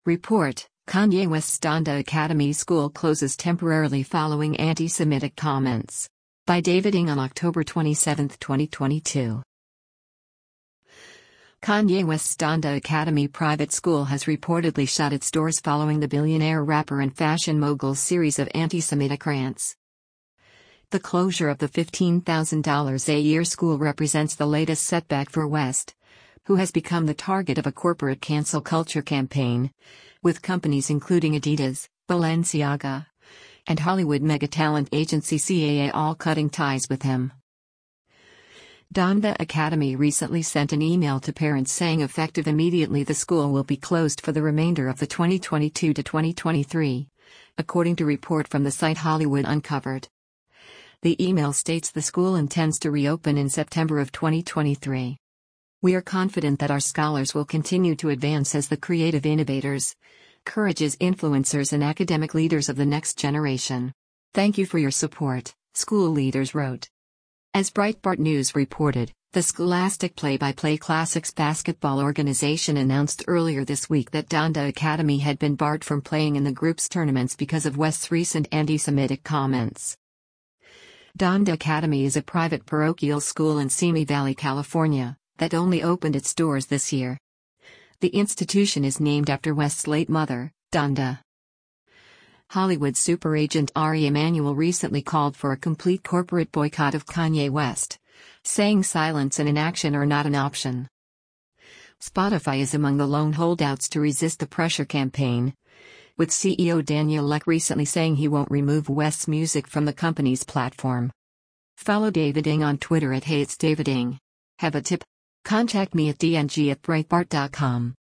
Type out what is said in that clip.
Report: Kanye West's Donda Academy School closes temporarily following anti-Semitic comments. By David Ng on October 27, 2022. Kanye West's Donda Academy private school has reportedly shut its doors following the billionaire rapper and fashion mogul's series of anti-Semitic rants. The closure of the $15,000 a year school represents the latest setback for West, who has become the target of a corporate cancel culture campaign, with companies including Adidas, Balenciaga, and Hollywood mega-talent agency CAA all cutting ties with him. Donda Academy recently sent an email to parents saying effective immediately the school will be closed for the remainder of the 2022 to 2023, according to report from the site Hollywood Uncovered. The email states the school intends to reopen in September of 2023. We are confident that our scholars will continue to advance as the creative innovators, courageous influencers and academic leaders of the next generation. Thank you for your support, school leaders wrote. As Breitbart News reported, the Scholastic Play-by-Play Classics basketball organization announced earlier this week that Donda Academy had been barred from playing in the group's tournaments because of West's recent anti-Semitic comments. Donda Academy is a private parochial school in Simi Valley, California, that only opened its doors this year. The institution is named after West's late mother, Donda. Hollywood super agent Ari Emanuel recently called for a complete corporate boycott of Kanye West, saying silence and inaction are not an option. Spotify is among the lone holdouts to resist the pressure campaign, with CEO Daniel Ek recently saying he won't remove West's music from the company's platform. Follow David Ng on Twitter at @HeyIt'sDavidNg. Have a tip? Contact me at dng@breitbart.com.